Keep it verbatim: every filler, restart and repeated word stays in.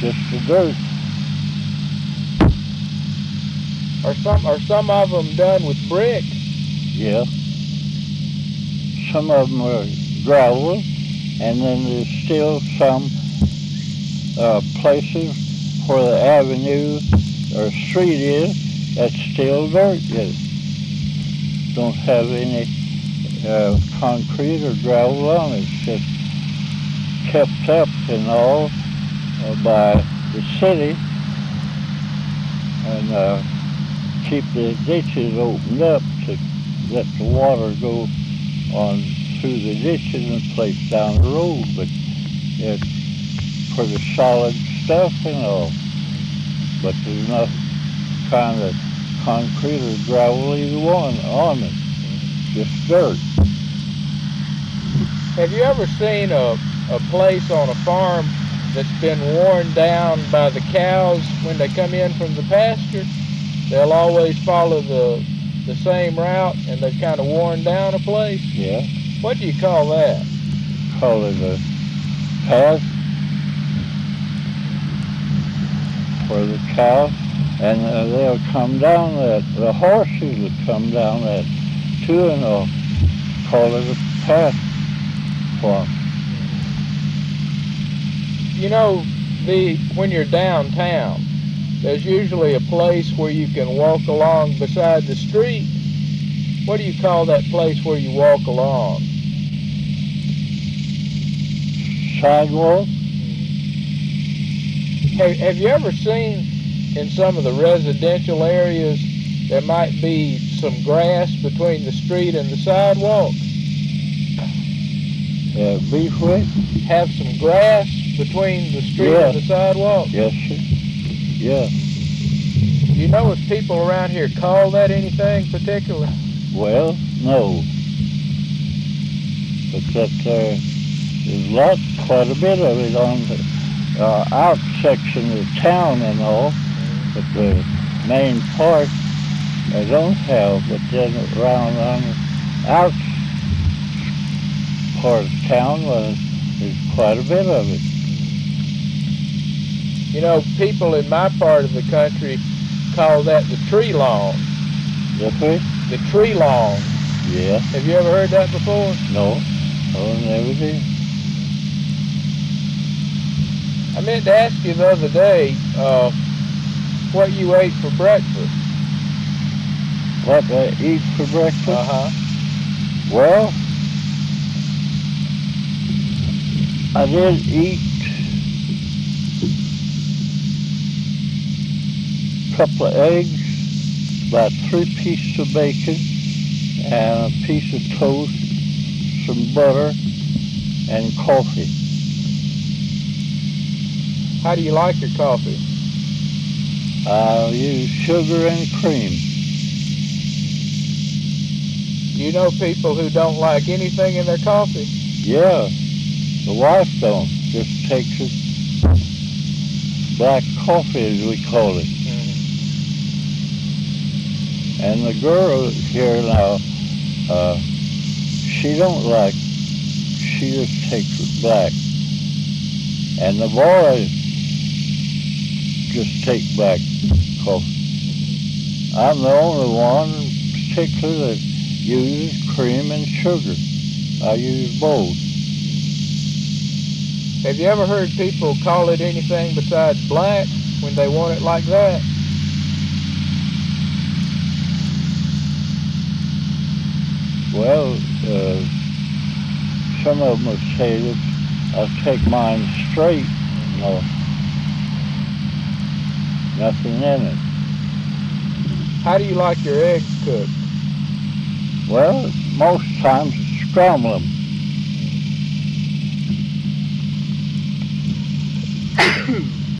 just the dirt. Are some are some of them done with brick? Yeah. Some of them are gravel, and then there's still some uh, places where the avenue or street is that's still dirt. Yet don't have any uh, concrete or gravel on it. It's just kept up and all uh, by the city, and uh, keep the ditches opened up to let the water go on through the ditches and place down the road, but it's for the solid stuff and all. But there's not kind of concrete or gravel either one on it, just dirt. Have you ever seen a, a place on a farm that's been worn down by the cows when they come in from the pasture? They'll always follow the the same route, and they've kind of worn down a place. Yeah. What do you call that? Call it a path for the cow, and uh, they'll come down that. The horses will come down that too, and they'll call it a path for them. You know, the when you're downtown, there's usually a place where you can walk along beside the street. What do you call that place where you walk along? Sidewalk? Have, have you ever seen in some of the residential areas there might be some grass between the street and the sidewalk? Uh, beef wheat? Have some grass between the street Yeah. and the sidewalk? Yes, sir. Yeah. Do you know if people around here call that anything particular? Well, no. But that uh, there's a lot, quite a bit of it on the uh, out section of town and all. But the main part they don't have. But then around on the out part of town, well, there's quite a bit of it. You know, people in my part of the country call that the tree lawn. That way? The tree lawn. Yeah. Have you ever heard that before? No. Oh, never did. I meant to ask you the other day uh, what you ate for breakfast. What I eat for breakfast? Uh-huh. Well, I did eat a couple of eggs, about three pieces of bacon, and a piece of toast, some butter, and coffee. How do you like your coffee? I'll use sugar and cream. You know people who don't like anything in their coffee? Yeah, the wife don't. Just takes it black coffee, as we call it. And the girl here now, uh, she don't like, she just takes it black. And the boys just take black coffee. I'm the only one in particular that uses cream and sugar. I use both. Have you ever heard people call it anything besides black when they want it like that? Well, uh, some of them will say that I'll take mine straight, you know, nothing in it. How do you like your eggs cooked? Well, most times scramble them.